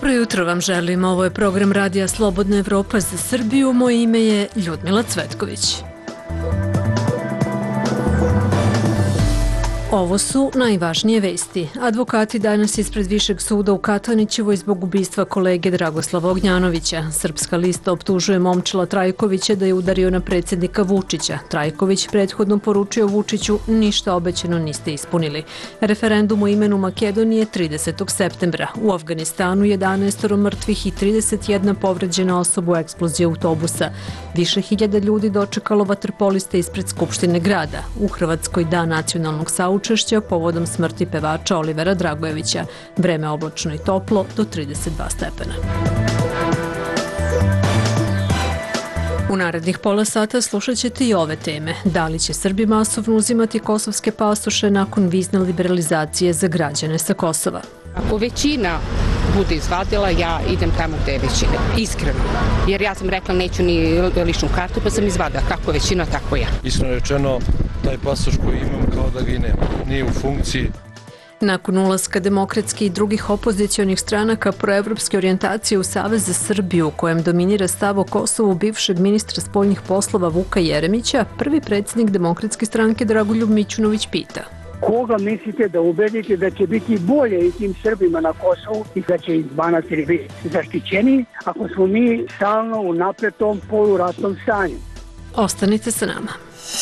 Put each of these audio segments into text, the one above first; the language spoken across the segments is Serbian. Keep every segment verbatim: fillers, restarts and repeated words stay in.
Dobro jutro vam želim. Ovo je program Radija Slobodna Evropa za Srbiju. Moje ime je Ljudmila Cvetković. Ovo su najvažnije vesti. Advokati danas ispred Višeg suda u Katanićevoj zbog ubistva kolege Dragoslava Ognjanovića. Srpska lista optužuje Momčila Trajkovića da je udario na predsjednika Vučića. Trajković prethodno poručio Vučiću: ništa obećano niste ispunili. Referendum o imenu Makedonije tridesetog septembra. U Afganistanu jedanaest mrtvih i trideset jedna povređena osoba u eksploziji autobusa. Više hiljada ljudi dočekalo vaterpoliste ispred Skupštine grada. U Hrvatskoj dan nacionalnog saučešća učešća povodom smrti pevača Olivera Dragojevića. Vreme oblačno i toplo do trideset dva stepena. U narednih pola sata slušat ćete i ove teme. Da li će Srbi masovno uzimati kosovske pasoše nakon vizne liberalizacije za građane sa Kosova? Ako većina bude izvadila, ja idem tamo gde je većina. Iskreno. Jer ja sam rekla neću ni ličnu kartu, pa sam izvadila. Kako većina, tako ja. Iskreno rečeno, taj pasoš koji imam kao da ga i nema. Nije u funkciji. Nakon ulaska demokratskih i drugih opozicionih stranaka proevropske orijentacije u Savez za Srbiju, u kojem dominira stav o Kosovu bivšeg ministra spoljnih poslova Vuka Jeremića, prvi predsjednik Demokratske stranke Dragoljub Mićunović pita: koga mislite da ubedite da će biti bolje i tim Srbima na Kosovu i da će izbanati biti zaštićeni ako smo mi stalno u napletom poluratnom stanju? Ostanite sa nama.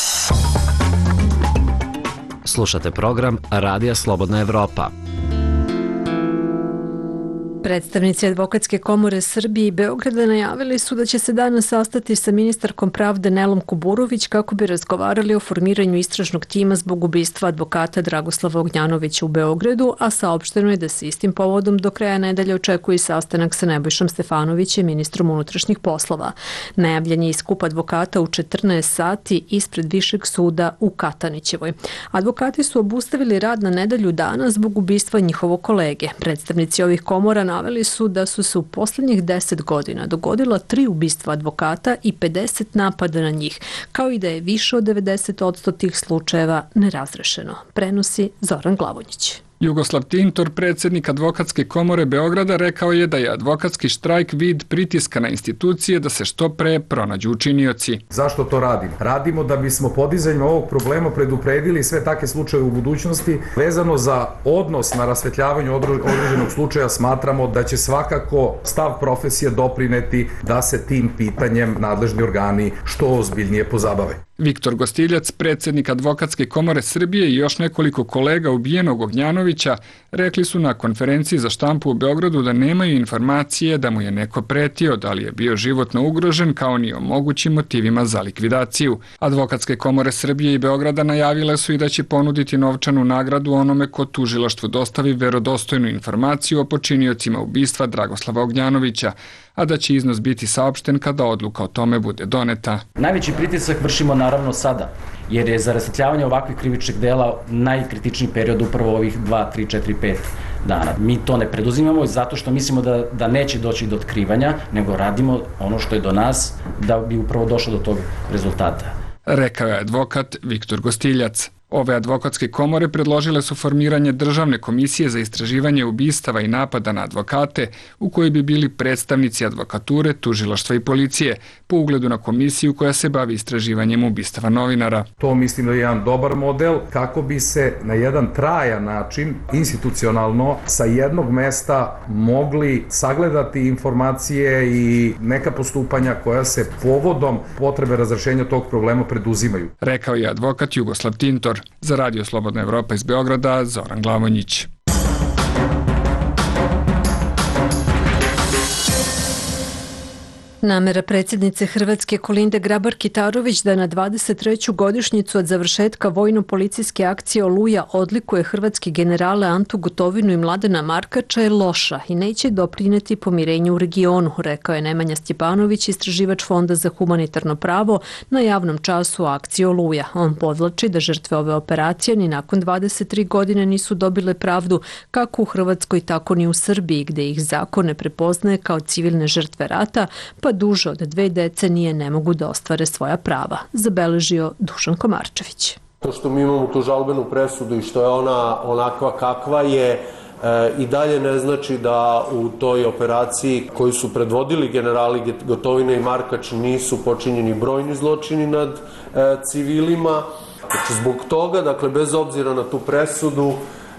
Slušate program Radija Slobodna Evropa. Predstavnici Advokatske komore Srbije i Beograda najavili su da će se danas sastati sa ministarkom pravde Nelom Kuburović kako bi razgovarali o formiranju istražnog tima zbog ubistva advokata Dragoslava Ognjanovića u Beogradu, a saopšteno je da se istim povodom do kraja nedelje očekuje i sastanak sa Nebojšom Stefanovićem, ministrom unutrašnjih poslova. Najavljen je i skup advokata u četrnaest sati ispred Višeg suda u Katanićevoj. Advokati su obustavili rad na nedelju dana zbog ubistva njihovog kolege. Predstavnici ovih komora naveli su da su se u posljednjih deset godina dogodila tri ubistva advokata i pedeset napada na njih, kao i da je više od devedeset posto tih slučajeva nerazrešeno. Prenosi Zoran Glavonjić. Jugoslav Tintor, predsjednik Advokatske komore Beograda, rekao je da je advokatski štrajk vid pritiska na institucije da se što pre pronađu učinioci. Zašto to radimo? Radimo da bismo podizanjem ovog problema predupredili sve takve slučaje u budućnosti. Vezano za odnos na rasvetljavanju određenog slučaja, smatramo da će svakako stav profesije doprineti da se tim pitanjem nadležni organi što ozbiljnije pozabave. Viktor Gostiljac, predsjednik Advokatske komore Srbije i još nekoliko kolega ubijenog Ognjanovića rekli su na konferenciji za štampu u Beogradu da nemaju informacije da mu je neko pretio, da li je bio životno ugrožen, kao ni o mogućim motivima za likvidaciju. Advokatske komore Srbije i Beograda najavile su i da će ponuditi novčanu nagradu onome ko tužilaštvu dostavi verodostojnu informaciju o počiniocima ubistva Dragoslava Ognjanovića, a da će iznos biti saopšten kada odluka o tome bude doneta. Najveći pritisak vršimo naravno sada, jer je za rasvetljavanje ovakvih krivičnih dela najkritičniji period upravo ovih dva, tri, četiri, pet dana. Mi to ne preduzimamo zato što mislimo da, da neće doći do otkrivanja, nego radimo ono što je do nas da bi upravo došlo do tog rezultata. Rekao je advokat Viktor Gostiljac. Ove advokatske komore predložile su formiranje državne komisije za istraživanje ubistava i napada na advokate, u kojoj bi bili predstavnici advokature, tužilaštva i policije, po ugledu na komisiju koja se bavi istraživanjem ubistava novinara. To mislim da je jedan dobar model kako bi se na jedan trajan način, institucionalno, sa jednog mesta mogli sagledati informacije i neka postupanja koja se povodom potrebe razrešenja tog problema preduzimaju. Rekao je advokat Jugoslav Tintor. Za Radio Slobodna Evropa iz Beograda, Zoran Glavonjić. Namera predsjednice Hrvatske Kolinde Grabar-Kitarović da na dvadeset treću godišnjicu od završetka vojno-policijske akcije Oluja odlikuje hrvatski generale Antu Gotovinu i Mladena Markača je loša i neće doprineti pomirenju u regionu, rekao je Nemanja Stjepanović, istraživač Fonda za humanitarno pravo, na javnom času akcije Oluja. On podvlači da žrtve ove operacije ni nakon dvadeset tri godine nisu dobile pravdu kako u Hrvatskoj, tako ni u Srbiji, gde ih zakon ne prepoznaje kao civilne žrtve rata, pa duže od dve decenije ne mogu da ostvare svoja prava, zabeležio Dušan Komarčević. To što mi imamo tu žalbenu presudu i što je ona onakva kakva je, i dalje ne znači da u toj operaciji koju su predvodili generali Gotovina i Markač nisu počinjeni brojni zločini nad civilima. Znači, zbog toga, dakle, bez obzira na tu presudu,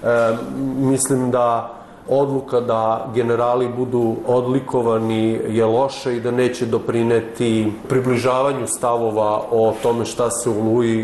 mislim da odluka da generali budu odlikovani je loša i da neće doprineti približavanju stavova o tome šta se u Oluji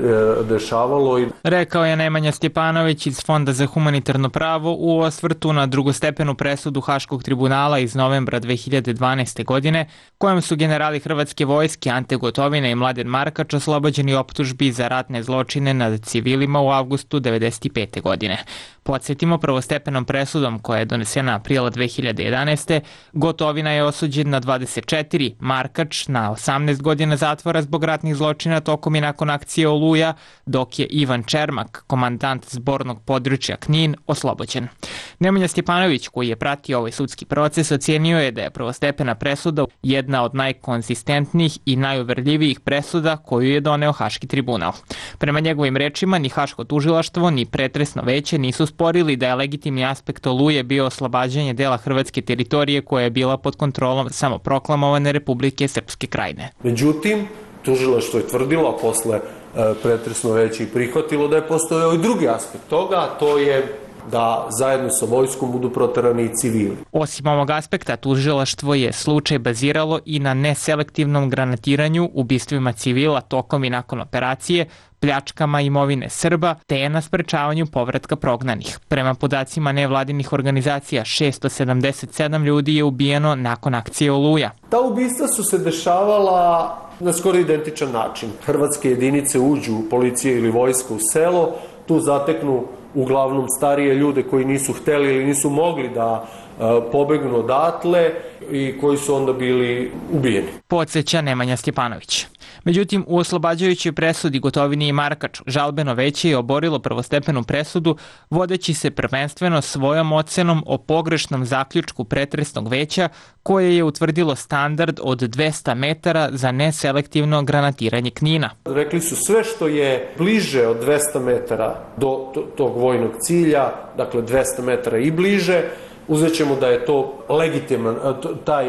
dešavalo. Rekao je Nemanja Stjepanović iz Fonda za humanitarno pravo u osvrtu na drugostepenu presudu Haškog tribunala iz novembra dve hiljade dvanaeste. godine, kojom su generali Hrvatske vojske Ante Gotovina i Mladen Markač oslobođeni optužbi za ratne zločine nad civilima u avgustu devedeset pete. godine. Podsjetimo, prvostepenom presudom koja je donesena aprila dve hiljade jedanaeste. Gotovina je osuđen na dvadeset četiri, Markač na osamnaest godina zatvora zbog ratnih zločina tokom i nakon akcije Oluja, dok je Ivan Čermak, komandant zbornog područja Knin, oslobođen. Nemanja Stjepanović, koji je pratio ovaj sudski proces, ocenio je da je prvostepena presuda jedna od najkonzistentnijih i najuverljivijih presuda koju je doneo Haški tribunal. Prema njegovim rečima, ni Haško tužilaštvo, ni pretresno veće nisu sporili da je legitimni aspekt Oluje bio oslobađanje dela hrvatske teritorije koja je bila pod kontrolom samoproklamovane Republike Srpske Krajine. Međutim, tužilaštvo je tvrdilo, a posle pretresno veće i prihvatilo da je postojao i drugi aspekt toga, a to je da zajedno sa vojskom budu proterani i civili. Osim ovog aspekta, tužilaštvo je slučaj baziralo i na neselektivnom granatiranju, ubistvima civila tokom i nakon operacije, pljačkama imovine Srba, te na sprečavanju povratka prognanih. Prema podacima nevladinih organizacija, šesto sedamdeset sedam ljudi je ubijeno nakon akcije Oluja. Ta ubistva su se dešavala na skoro identičan način. Hrvatske jedinice uđu, policije ili vojska, u selo, tu zateknu uglavnom starije ljude koji nisu hteli ili nisu mogli da pobegnu odatle i koji su onda bili ubijeni. Podsjeća Nemanja Stjepanović. Međutim, u oslobađajućoj presudi Gotovini i Markaču žalbeno veće je oborilo prvostepenu presudu, vodeći se prvenstveno svojom ocenom o pogrešnom zaključku pretresnog veća koje je utvrdilo standard od dvesta metara za neselektivno granatiranje Knina. Rekli su sve što je bliže od dvesta metara do tog vojnog cilja, dakle dvesta metara i bliže, uzet ćemo da je to legitiman, taj,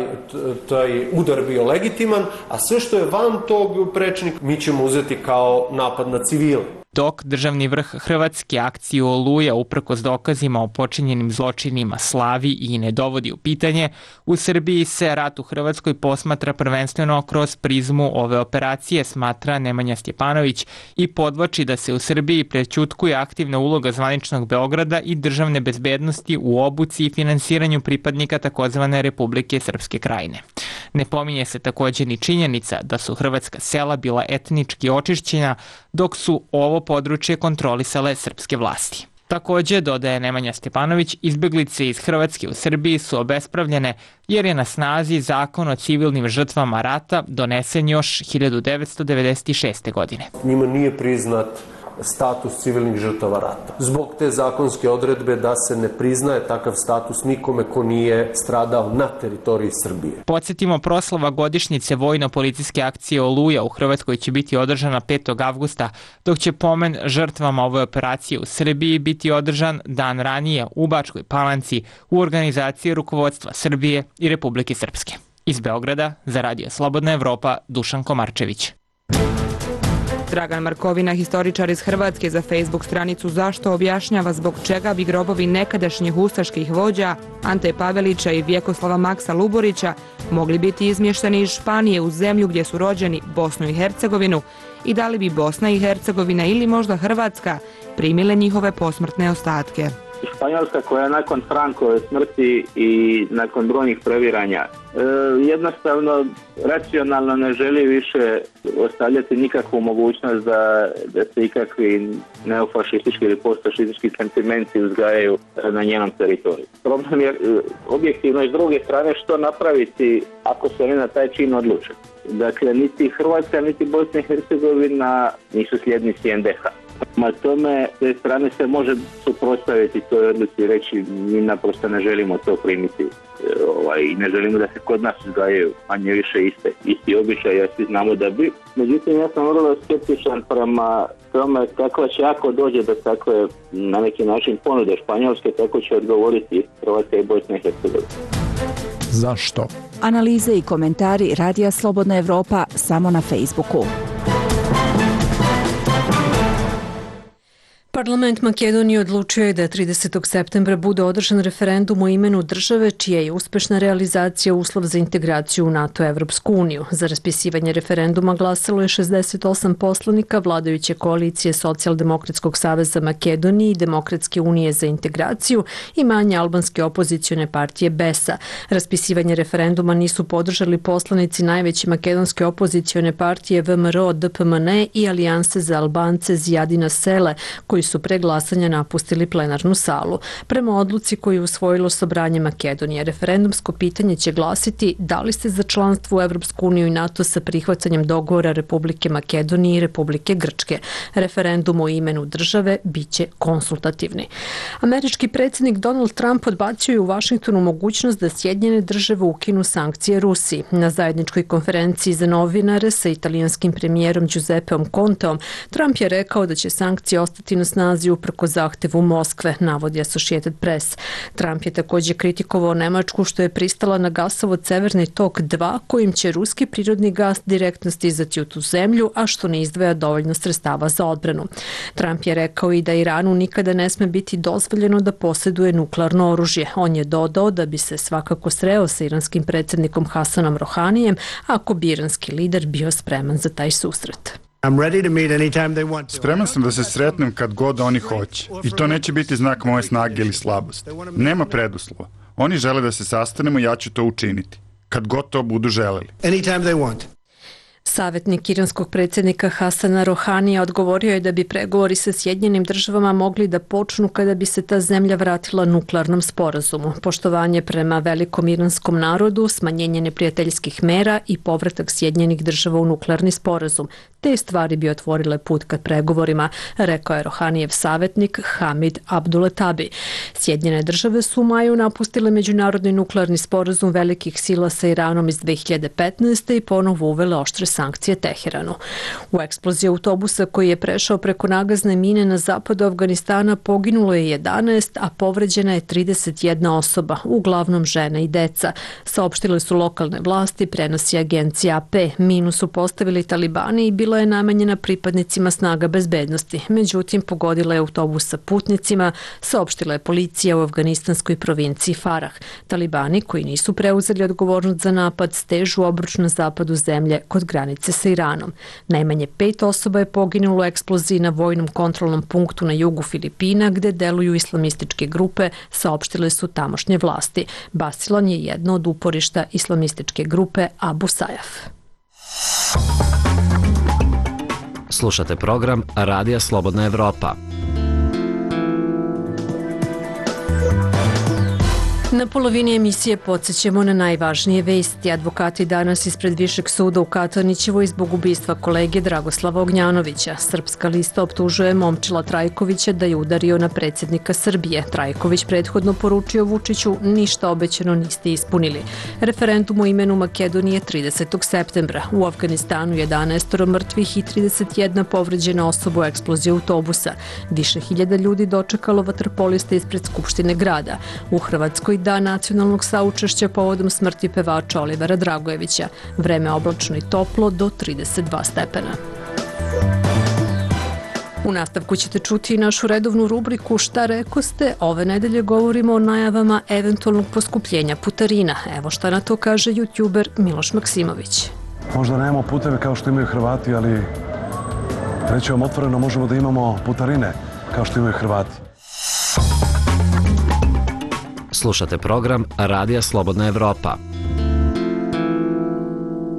taj udar bio legitiman, a sve što je van tog prečnika mi ćemo uzeti kao napad na civile. Dok državni vrh Hrvatske akciju Oluja uprkos dokazima o počinjenim zločinima slavi i ne dovodi u pitanje, u Srbiji se rat u Hrvatskoj posmatra prvenstveno kroz prizmu ove operacije, smatra Nemanja Stjepanović i podvlači da se u Srbiji prećutkuje aktivna uloga zvaničnog Beograda i državne bezbednosti u obuci i finansiranju pripadnika takozvane Republike Srpske Krajine. Ne pominje se također ni činjenica da su hrvatska sela bila etnički očišćena, dok su ovo područje kontrolisale srpske vlasti. Također, dodaje Nemanja Stjepanović, izbjeglice iz Hrvatske u Srbiji su obespravljene jer je na snazi zakon o civilnim žrtvama rata donesen još hiljadu devetsto devedeset šeste. godine. Njima nije priznat status civilnih žrtava rata. Zbog te zakonske odredbe da se ne priznaje takav status nikome ko nije stradao na teritoriji Srbije. Podsjetimo, proslava godišnjice vojno-policijske akcije Oluja u Hrvatskoj će biti održana petog avgusta, dok će pomen žrtvama ove operacije u Srbiji biti održan dan ranije u Bačkoj Palanci u organizaciji rukovodstva Srbije i Republike Srpske. Iz Beograda za Radio Slobodna Evropa, Dušan Komarčević. Dragan Markovina, historičar iz Hrvatske, za Facebook stranicu Zašto objašnjava zbog čega bi grobovi nekadašnjih ustaških vođa Ante Pavelića i Vjekoslava Maksa Luborića mogli biti izmješteni iz Španije u zemlju gdje su rođeni, Bosnu i Hercegovinu, i da li bi Bosna i Hercegovina ili možda Hrvatska primile njihove posmrtne ostatke. Španjolska, koja nakon Frankove smrti i nakon brojnih previranja e, jednostavno racionalno ne želi više ostavljati nikakvu mogućnost da, da se ikakvi neofašistički ili postfašistički sentimenti uzgajaju na njenom teritoriju. Problem je objektivno i s druge strane što napraviti ako se oni na taj čin odluče. Dakle, niti Hrvatska, niti Bosna i Hercegovina nisu sljednici en de ha. Ma tome, s te strane se može suprotstaviti toj odluci i reći mi naprosto ne želimo to primiti ovaj, i ne želimo da se kod nas uzgajaju manje više iste, isti običaj, jer svi znamo da bi. Međutim, ja sam vrlo skeptičan prema tome kakva će ako dođe do takve na neki način ponude Španjolske, kako će odgovoriti Hrvatska i Bosna i Hercegovina. Zašto? Analize i komentari Radija Slobodna Evropa samo na Facebooku. Parlament Makedonije odlučio je da tridesetog septembra bude održan referendum o imenu države čija je uspešna realizacija uslov za integraciju u NATO i Evropsku uniju. Za raspisivanje referenduma glasalo je šezdeset osam poslanika vladajuće koalicije Socijaldemokratskog saveza Makedonije i Demokratske unije za integraciju i manje albanske opozicione partije B E S A. Raspisivanje referenduma nisu podržali poslanici najveće makedonske opozicione partije V M R O, D P M N i Alijanse za Albance Zijadina Sele, koji su pre glasanja napustili plenarnu salu. Prema odluci koju je usvojilo Sobranje Makedonije, referendumsko pitanje će glasiti da li ste za članstvo u Evropsku uniju i NATO sa prihvacanjem dogovora Republike Makedonije i Republike Grčke. Referendum o imenu države biće konsultativni. Američki predsjednik Donald Trump odbacio je u Vašingtonu mogućnost da Sjedinjene države ukinu sankcije Rusiji. Na zajedničkoj konferenciji za novinare sa italijanskim premijerom Giuseppeom Conteom, Trump je rekao da će sankcije ostati na snazi uprko zahtevu Moskve, navodi Associated Press. Trump je također kritikovao Nemačku što je pristala na gasovod Severni tok dva, kojim će ruski prirodni gas direktno stizati u tu zemlju, a što ne izdvaja dovoljno sredstava za odbranu. Trump je rekao i da Iranu nikada ne sme biti dozvoljeno da posjeduje nuklearno oružje. On je dodao da bi se svakako sreo sa iranskim predsjednikom Hasanom Rohanijem ako bi iranski lider bio spreman za taj susret. Spreman sam da se sretnem kad god oni hoće. I to neće biti znak moje snage ili slabosti. Nema preduslova. Oni žele da se sastanemo i ja ću to učiniti. Kad god to budu želeli. Savjetnik iranskog predsjednika Hasana Rohanija odgovorio je da bi pregovori sa Sjedinjenim državama mogli da počnu kada bi se ta zemlja vratila nuklearnom sporazumu. Poštovanje prema velikom iranskom narodu, smanjenje neprijateljskih mera i povratak Sjedinjenih država u nuklearni sporazum. Te stvari bi otvorile put ka pregovorima, rekao je Rohanijev savjetnik Hamid Abduletabi. Sjedinjene države su u maju napustile međunarodni nuklearni sporazum velikih sila sa Iranom iz dve hiljade petnaeste. i ponovo uvele oštre sankcije Teheranu. U eksploziji autobusa koji je prešao preko nagazne mine na zapadu Afganistana poginulo je jedanaest, a povređena je trideset jedna osoba, uglavnom žene i deca. Saopštile su lokalne vlasti, prenosi agencija A P. Minu su postavili talibani i bila je namenjena pripadnicima snaga bezbednosti. Međutim, pogodila je autobus sa putnicima, saopštila je policija u afganistanskoj provinciji Farah. Talibani, koji nisu preuzeli odgovornost za napad, stežu obruč na zapadu zemlje kod granice sa Iranom. Najmanje pet osoba je poginulo u eksploziji na vojnom kontrolnom punktu na jugu Filipina, gde deluju islamističke grupe, saopštile su tamošnje vlasti. Basilan je jedno od uporišta islamističke grupe Abu Sajaf. Slušate program Radija Slobodna Evropa. Na polovini emisije podsjećamo na najvažnije vesti. Advokati danas ispred Višeg suda u Katanićevoj zbog ubistva kolege Dragoslava Ognjanovića. Srpska lista optužuje Momčila Trajkovića da je udario na predsjednika Srbije. Trajković prethodno poručio Vučiću: ništa obećano niste ispunili. Referendum o imenu Makedonije tridesetog septembra. U Afganistanu jedanaest mrtvih i trideset jedna povređena osoba u eksploziji autobusa. Više hiljada ljudi dočekalo vaterpolista ispred Skupštine grada. U Hrvatskoj dan nacionalnog saučešća povodom smrti pevača Olivera Dragojevića. Vreme oblačno i toplo do trideset dva stepena. U nastavku ćete čuti i našu redovnu rubriku Šta rekoste? Ove nedelje govorimo o najavama eventualnog poskupljenja putarina. Evo šta na to kaže youtuber Miloš Maksimović. Možda nemamo puteve kao što imaju Hrvati, ali reći vam otvoreno, možemo da imamo putarine kao što imaju Hrvati. Slušate program Radija Slobodna Evropa.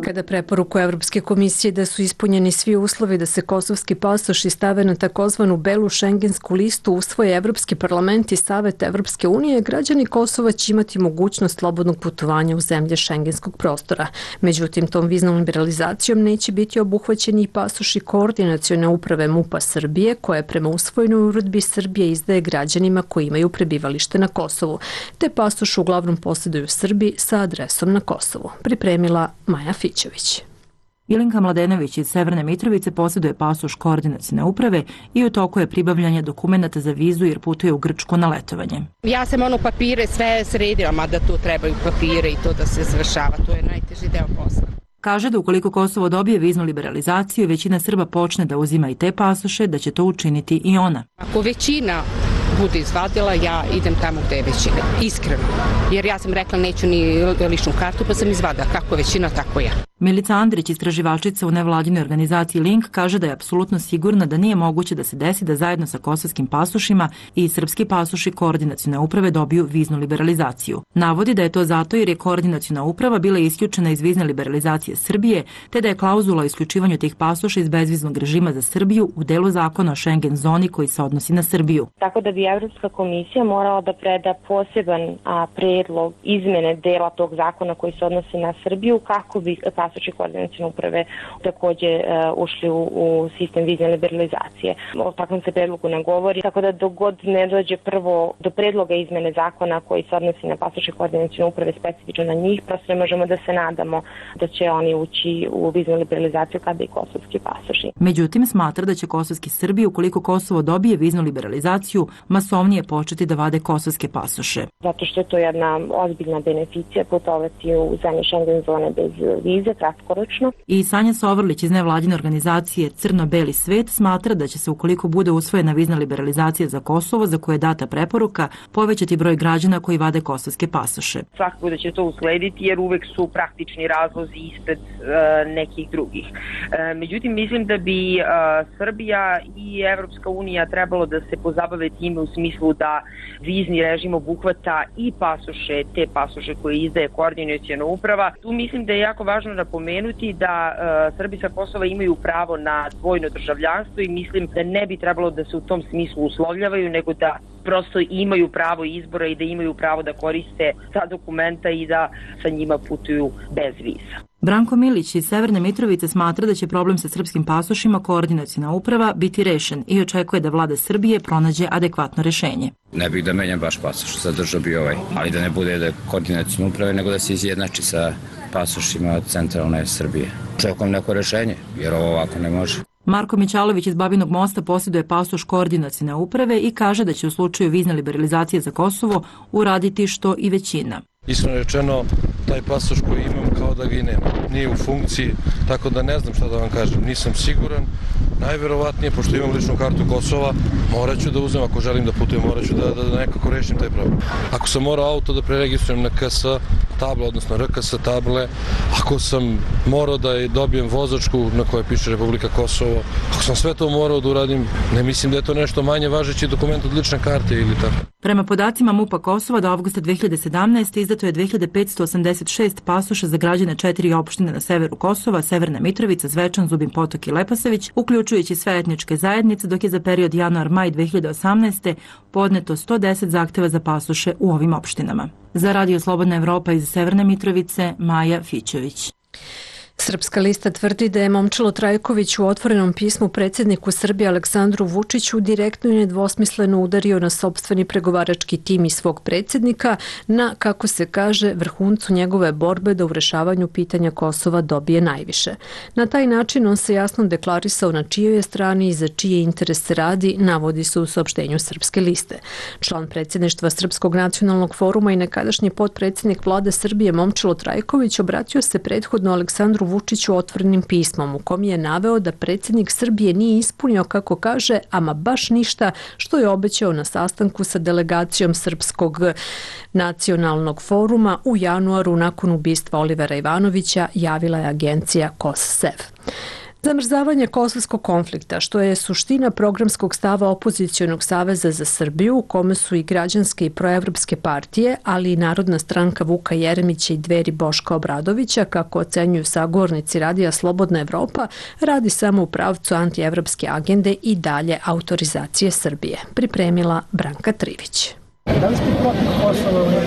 Kada preporuku Evropske komisije da su ispunjeni svi uslovi da se kosovski pasoši stave na takozvanu belu šengensku listu usvoje Evropski parlament i Savet Evropske unije, građani Kosova će imati mogućnost slobodnog putovanja u zemlje šengenskog prostora. Međutim, tom viznom liberalizacijom neće biti obuhvaćeni i pasoši Koordinacione uprave MUP-a Srbije, koje prema usvojenoj uredbi Srbije izdaje građanima koji imaju prebivalište na Kosovu. Te pasoš uglavnom posjeduju Srbi sa adresom na Kosovu. Pripremila Maja Fićević. Ilinka Mladenović iz Severne Mitrovice posjeduje pasoš Koordinacione uprave i u toku je pribavljanje dokumenata za vizu jer putuje u Grčku na letovanje. Ja sam ono papire sve sredila, mada tu trebaju papire i to da se završava, to je najteži deo posla. Kaže da ukoliko Kosovo dobije viznu liberalizaciju i većina Srba počne da uzima i te pasoše, da će to učiniti i ona. Ako većina bude izvadila, ja idem tamo gde je većina. Iskreno. Jer ja sam rekla neću ni ličnu kartu, pa sam izvadila. Kako većina, tako ja. Milica Andrić, istraživačica u nevladinoj organizaciji Link, kaže da je apsolutno sigurna da nije moguće da se desi da zajedno sa kosovskim pasošima i srpski pasoši Koordinacione uprave dobiju viznu liberalizaciju. Navodi da je to zato jer je Koordinaciona uprava bila isključena iz vizne liberalizacije Srbije, te da je klauzula o isključivanju tih pasoša iz bezviznog režima za Srbiju u delu zakona o Schengen zoni koji se odnosi na Srbiju. Tako da bi Evropska komisija morala da preda poseban a, predlog izmene dela tog zakona koji se odnosi na Srbiju kako bi pasoši Koordinacione uprave takođe uh, ušli u, u sistem vizne liberalizacije. O takvom se predlogu ne govori, tako da dok god ne dođe prvo do predloga izmene zakona koji se odnosi na pasoši Koordinacione uprave specifično na njih, prosto ne možemo da se nadamo da će oni ući u viznu liberalizaciju kada i kosovski pasoši. Međutim, smatra da će kosovski Srbi, ukoliko Kosovo dobije viznu liberalizaciju, masovnije početi da vade kosovske pasoše. Zato što je to jedna ozbiljna beneficija putovati u zemlje Schengen zone bez vize, kratkoročno. I Sanja Sovrlić iz nevladine organizacije Crno-Beli svet smatra da će se, ukoliko bude usvojena vizna liberalizacija za Kosovo, za koje je data preporuka, povećati broj građana koji vade kosovske pasoše. Svakako da će to uslediti jer uvek su praktični razlozi ispred uh, nekih drugih. Uh, međutim, mislim da bi uh, Srbija i Evropska unija trebalo da se pozabave time u smislu da vizni režim obuhvata i pasoše, te pasoše koje izdaje Koordinaciona uprava. Tu mislim da je jako važno napomenuti da uh, Srbi sa Kosova imaju pravo na dvojno državljanstvo i mislim da ne bi trebalo da se u tom smislu uslovljavaju, nego da prosto imaju pravo izbora i da imaju pravo da koriste ta dokumenta i da sa njima putuju bez viza. Branko Milić iz Severne Mitrovice smatra da će problem sa srpskim pasošima Koordinaciona uprava biti rešen i očekuje da vlada Srbije pronađe adekvatno rešenje. Ne bih da menjam baš pasoš, zadržao bi ovaj, ali da ne bude da Koordinaciona uprave, nego da se izjednači sa pasošima centralne Srbije. Očekujem neko rešenje, jer ovo ovako ne može. Marko Mićalović iz Babinog Mosta posjeduje pasoš Koordinacione uprave i kaže da će u slučaju vizne liberalizacije za Kosovo uraditi što i većina. Iskreno rečeno, taj pasoš koji imam kao da ga i nema. Nije u funkciji, tako da ne znam šta da vam kažem. Nisam siguran. Najverovatnije, pošto imam ličnu kartu Kosova, morat ću da uzem, ako želim da putujem, morat ću da, da, da nekako rešim taj problem. Ako sam morao auto da preregistrujem na K S table, odnosno R K S table, ako sam morao da dobijem vozačku na kojoj piše Republika Kosovo, ako sam sve to morao da uradim, ne mislim da je to nešto manje važeći dokument od lične karte ili tako. Prema podacima MUP-a Kosova do avgusta dve hiljade sedamnaeste. izdato je dve hiljade petsto osamdeset šest pasoša za građane četiri opštine na severu Kosova, Severna Mitrovica, Zvečan, Zubin Potok i Leposavić, uključujući sve etničke zajednice, dok je za period januar-maj dve hiljade osamnaeste. podneto sto deset zahteva za pasoše u ovim opštinama. Za Radio Slobodna Evropa iz Severne Mitrovice, Maja Fićević. Srpska lista tvrdi da je Momčilo Trajković u otvorenom pismu predsjedniku Srbije Aleksandru Vučiću direktno i nedvosmisleno udario na sopstveni pregovarački tim i svog predsjednika na, kako se kaže, vrhuncu njegove borbe da u rešavanju pitanja Kosova dobije najviše. Na taj način on se jasno deklarisao na čijoj je strani i za čije interese radi, navodi se u saopštenju Srpske liste. Član predsjedništva Srpskog nacionalnog foruma i nekadašnji potpredsjednik vlade Srbije Momčilo Trajković obratio se prethodno Aleksandru Vučiću otvorenim pismom u kom je naveo da predsjednik Srbije nije ispunio, kako kaže, ama baš ništa što je obećao na sastanku sa delegacijom Srpskog nacionalnog foruma u januaru nakon ubistva Olivera Ivanovića, javila je agencija KOSSEV. Zamrzavanje kosovskog konflikta, što je suština programskog stava Opozicionog saveza za Srbiju, u kome su i građanske i proevropske partije, ali i Narodna stranka Vuka Jeremića i Dveri Boška Obradovića, kako ocenjuju sagovornici Radija Slobodna Evropa, radi samo u pravcu antievropske agende i dalje autorizacije Srbije. Pripremila Branka Trivić. Da li ste protiv Kosova u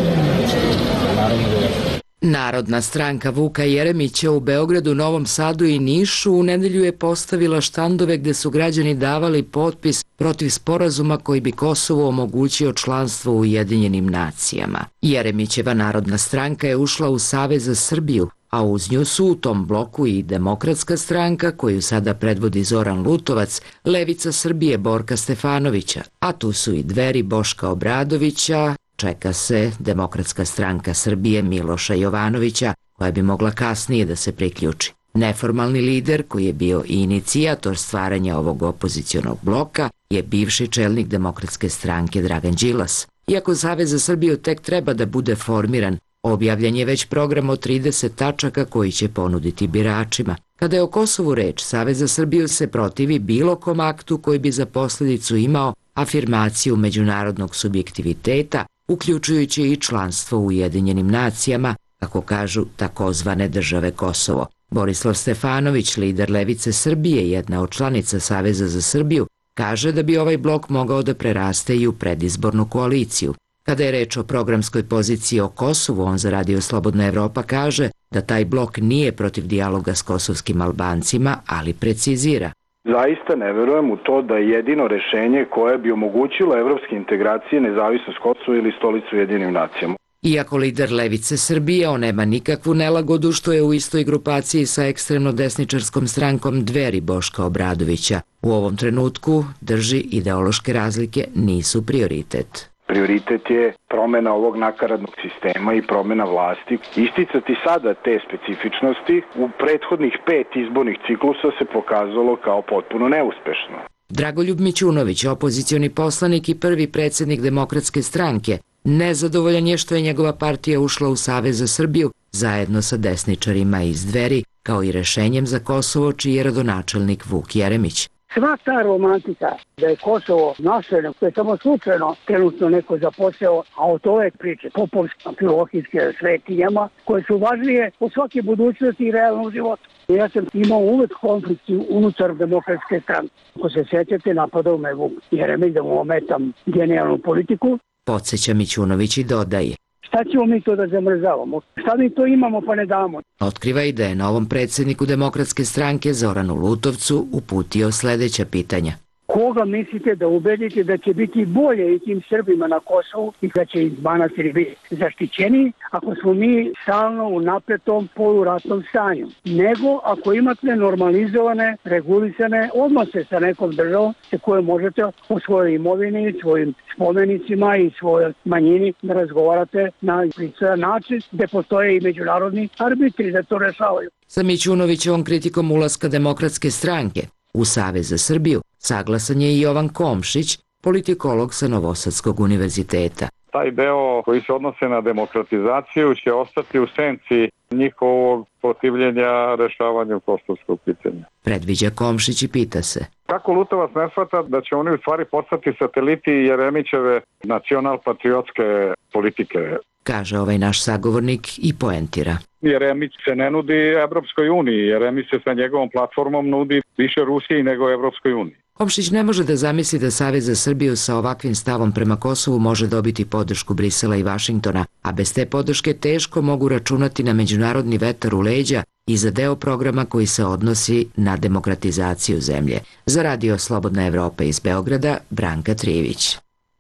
Naravno. Narodna stranka Vuka Jeremića u Beogradu, Novom Sadu i Nišu u nedelju je postavila štandove gde su građani davali potpis protiv sporazuma koji bi Kosovo omogućio članstvo u Ujedinjenim nacijama. Jeremićeva Narodna stranka je ušla u Savez za Srbiju, a uz nju su u tom bloku i Demokratska stranka, koju sada predvodi Zoran Lutovac, Levica Srbije Borka Stefanovića, a tu su i Dveri Boška Obradovića, čeka se Demokratska stranka Srbije Miloša Jovanovića, koja bi mogla kasnije da se priključi. Neformalni lider, koji je bio i inicijator stvaranja ovog opozicionog bloka, je bivši čelnik Demokratske stranke Dragan Đilas. Iako Savez za Srbiju tek treba da bude formiran, objavljen je već program od trideset tačaka koji će ponuditi biračima. Kada je o Kosovu reč, Savez za Srbiju se protivi bilo kom aktu koji bi za posledicu imao afirmaciju međunarodnog subjektiviteta, uključujući i članstvo u Ujedinjenim nacijama, kako kažu takozvane države Kosovo. Borislav Stefanović, lider Levice Srbije, jedna od članica Saveza za Srbiju, kaže da bi ovaj blok mogao da preraste i u predizbornu koaliciju. Kada je reč o programskoj poziciji o Kosovu, on za Radio Slobodna Evropa kaže da taj blok nije protiv dijaloga s kosovskim Albancima, ali precizira. Zaista ne verujem u to da je jedino rešenje koje bi omogućilo evropske integracije nezavisnost Kosova ili stolicu Ujedinjenim nacijama. Iako lider Levice Srbije, on nema nikakvu nelagodu što je u istoj grupaciji sa ekstremno desničarskom strankom Dveri Boška Obradovića. U ovom trenutku drži ideološke razlike nisu prioritet. Prioritet je promena ovog nakaradnog sistema i promena vlasti. Isticati sada te specifičnosti u prethodnih pet izbornih ciklusa se pokazalo kao potpuno neuspešno. Dragoljub Mićunović, opozicioni poslanik i prvi predsjednik Demokratske stranke, nezadovoljan je što je njegova partija ušla u Savez za Srbiju zajedno sa desničarima iz Dveri, kao i rešenjem za Kosovo, čiji je rodonačelnik Vuk Jeremić. Sva ta romantika da je Kosovo naseljeno, to je samo slučajno trenutno neko zaposeo, a od ove priče popovsko-filohijske svetinjama, koje su važnije od svake budućnosti i realnog života. Ja sam imao uvek konflikti unutar Demokratske stranke. Ako se sjećate, napadao me Vuk Jeremić da mu ometam genijalnu politiku. Podsjeća Mićunović i dodaje. Šta ćemo mi to da zamrzavamo? Šta mi to imamo pa ne damo? Otkriva i da je novom predsjedniku Demokratske stranke Zoranu Lutovcu uputio sledeća pitanja. Koga mislite da ubedite da će biti bolje i tim Srbima na Kosovu i da će iz manastiri biti zaštićeni ako smo mi stalno u napetom poluratnom stanju, nego ako imate normalizovane, regulisane odnose sa nekom državom sa kojom možete o svojoj imovini, svojim spomenicima i svojoj manjini da razgovarate na pristojan način, gde postoje i međunarodni arbitri da to rešavaju. Sa Mićunovićevom kritikom ulaska Demokratske stranke u Savez za Srbiju saglasan je i Jovan Komšić, politikolog sa Novosadskog univerziteta. Taj deo koji se odnose na demokratizaciju će ostati u senci njihovog protivljenja rešavanju kosovskog pitanja. Predviđa Komšić i pita se. Kako Lutovac ne shvata da će oni u stvari postati sateliti Jeremićeve nacional-patriotske politike? Kaže ovaj naš sagovornik i poentira. Jeremić se ne nudi Evropskoj uniji, Jeremić se sa njegovom platformom nudi više Rusiji nego Evropskoj uniji. Komšić ne može da zamisli da Savez za Srbiju sa ovakvim stavom prema Kosovu može dobiti podršku Brisela i Vašingtona, a bez te podrške teško mogu računati na međunarodni vetar u leđa i za deo programa koji se odnosi na demokratizaciju zemlje. Za Radio Slobodna Evropa iz Beograda, Branka Trivić.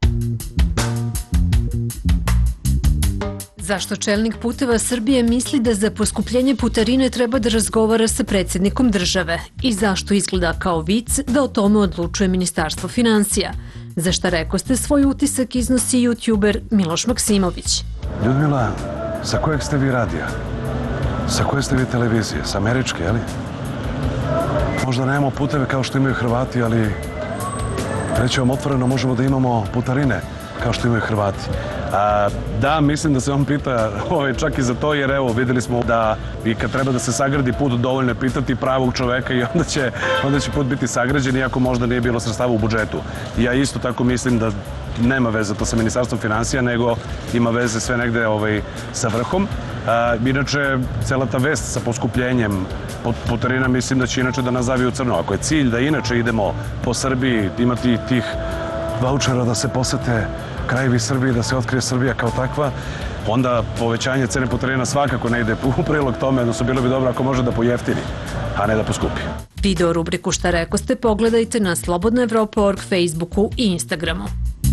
Zašto čelnik Puteva Srbije misli da za poskupljenje putarine treba da razgovara sa predsjednikom države i zašto izgleda kao vic da o tome odlučuje Ministarstvo financija? Za šta rekoste svoj utisak iznosi youtuber Miloš Maksimović. Ljudmila, sa kojeg ste vi radija? Sa koje ste vi televizije? Sa američke, jeli? Možda nemamo puteve kao što imaju Hrvati, ali reći vam otvoreno, možemo da imamo putarine kao što imaju Hrvati. A, da, mislim da se on pita ovaj, čak i za to, jer evo, videli smo da i kad treba da se sagradi put, dovoljno je pitati pravog čoveka i onda će, onda će put biti sagrađen, iako možda nije bilo sredstava u budžetu. Ja isto tako mislim da nema veze to sa Ministarstvom finansija, nego ima veze sve negde ovaj, sa vrhom. A, inače, cela ta vest sa poskupljenjem putarina mislim da će inače da nas zavije u crno. Ako je cilj da inače idemo po Srbiji, imati tih vaučera da se posete krajevi Srbije, da se otkrije Srbija kao takva, onda povećanje cene putarina svakako ne ide u prilog tome, odnosno bilo bi dobro ako može da pojeftini, a ne da poskupi. Video rubriku Šta rekoste pogledajte na slobodna evropa tačka org, Facebooku i Instagramu.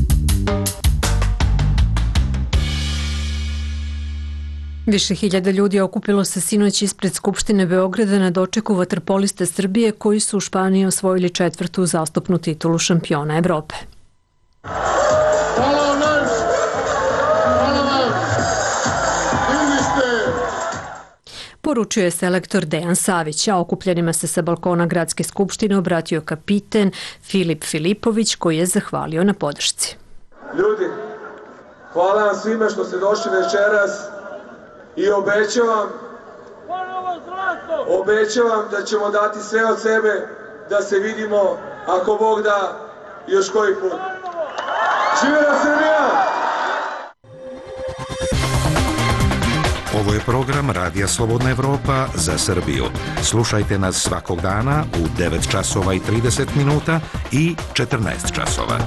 Više hiljada ljudi okupilo se sinoć ispred Skupštine Beograda na dočeku vaterpoliste Srbije koji su u Španiji osvojili četvrtu zastupnu titulu šampiona Evrope. Hvala vam naš! Hvala vam! Divni ste! Poručio je selektor Dejan Savić, a okupljenima se sa balkona Gradske skupštine obratio kapiten Filip Filipović koji je zahvalio na podršci. Ljudi, hvala vam svima što ste došli večeras i obećavam, obećavam da ćemo dati sve od sebe da se vidimo, ako Bog da, još koji put. Živela Srbija! Ovo je program Radija Slobodna Evropa za Srbiju. Slušajte nas svakog dana u devet časova i trideset minuta i četrnaest časova.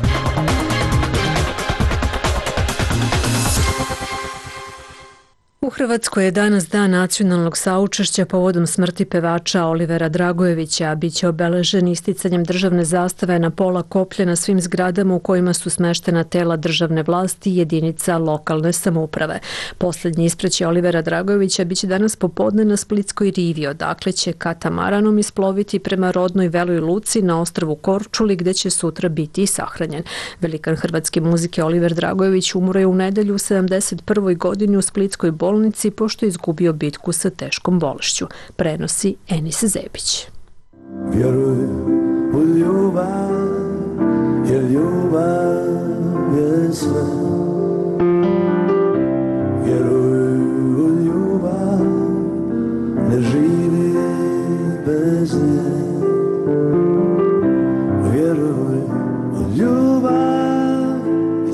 U Hrvatskoj je danas dan nacionalnog saučešća povodom smrti pevača Olivera Dragojevića, a bit će obeležen isticanjem državne zastave na pola koplja na svim zgradama u kojima su smeštena tela državne vlasti i jedinica lokalne samouprave. Poslednji ispraćaj Olivera Dragojevića biće danas popodne na Splitskoj rivi, odakle će katamaranom isploviti prema rodnoj Veloj Luci na ostrvu Korčuli, gde će sutra biti sahranjen. Velikan hrvatske muzike Oliver Dragojević umro je u nedelju u sedamdeset prvoj godini u Splitskoj bolnici bolnici pošto je izgubio bitku sa teškom bolešću, prenosi Enis Zebić. Vjeruj u ljubav, jer ljubav je sve. Vjeruj u ljubav, ne živi bez nje. Vjeruj u ljubav i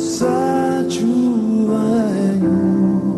sačuvaj nju.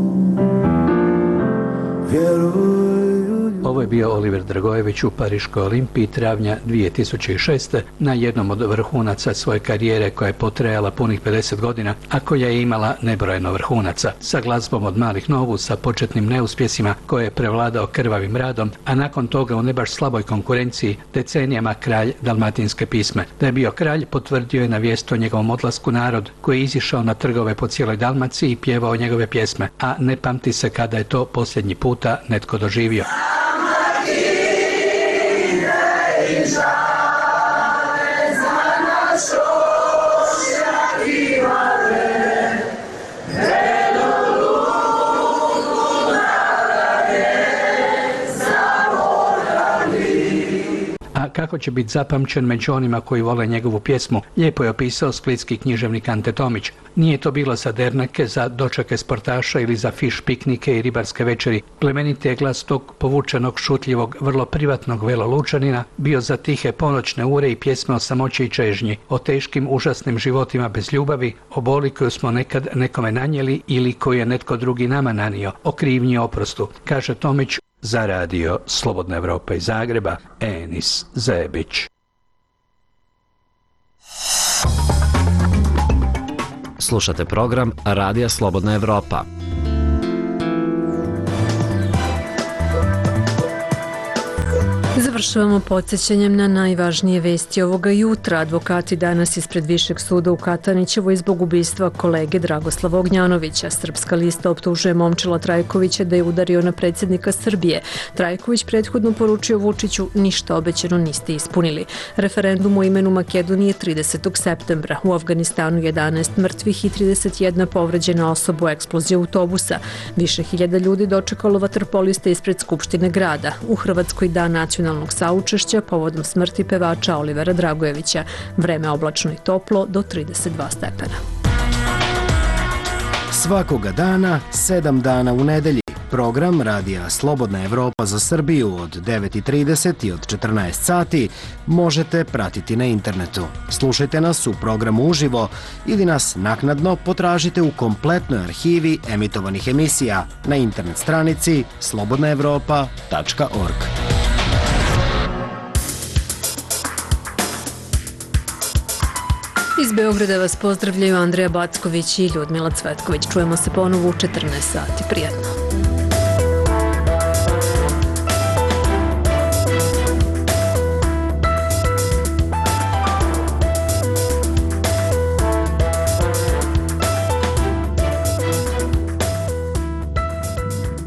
Ovo je bio Oliver Dragojević u Pariškoj olimpiji travnja dvije tisuće šeste. na jednom od vrhunaca svoje karijere koja je potrajala punih pedeset godina, a koja je imala nebrojeno vrhunaca. Sa glazbom od malih nogu, sa početnim neuspjesima koje je prevladao krvavim radom, a nakon toga u ne baš slaboj konkurenciji decenijama kralj dalmatinske pisme. Da je bio kralj potvrdio je na vijest o njegovom odlasku narod koji je izišao na trgove po cijeloj Dalmaciji i pjevao njegove pjesme, a ne pamti se kada je to posljednji puta netko doživio. Kako će biti zapamćen među onima koji vole njegovu pjesmu, lijepo je opisao splitski književnik Ante Tomić. Nije to bilo za derneke, za dočake sportaša ili za fiš piknike i ribarske večeri. Plemeniti je glas tog povučenog, šutljivog, vrlo privatnog velolučanina bio za tihe ponoćne ure i pjesme o samoći i čežnji, o teškim, užasnim životima bez ljubavi, o boli koju smo nekad nekome nanijeli ili koju je netko drugi nama nanio, o krivnji i oprostu, kaže Tomić za radio Slobodna Evropa iz Zagreba, Enis Zebić. Slušate program Radija Slobodna Evropa. Završavamo podsjećanjem na najvažnije vesti ovoga jutra. Advokati danas ispred Višeg suda u Katanićevoj zbog ubistva kolege Dragoslava Ognjanovića. Srpska lista optužuje Momčila Trajkovića da je udario na predsjednika Srbije. Trajković prethodno poručio Vučiću: ništa obećano niste ispunili. Referendum o imenu Makedonije tridesetog septembra. U Afganistanu jedanaest mrtvih i trideset jedna povređena osoba u eksploziji autobusa. Više hiljada ljudi dočekalo vaterpoliste ispred Skupštine grada. U Hrvatskoj dan nacionalnog saučešća povodom smrti pevača Olivera Dragojevića. Vreme oblačno i toplo do trideset dva stepena. Svakoga dana, sedam dana u nedelji. Program Radija Slobodna Evropa za Srbiju od devet i trideset i od četrnaest sati možete pratiti na internetu. Slušajte nas u programu uživo ili nas naknadno potražite u kompletnoj arhivi emitovanih emisija na internet stranici slobodna evropa tačka org. Iz Beograda vas pozdravljaju Andreja Backović i Ljudmila Cvetković. Čujemo se ponovo u četrnaest sati. Prijetno.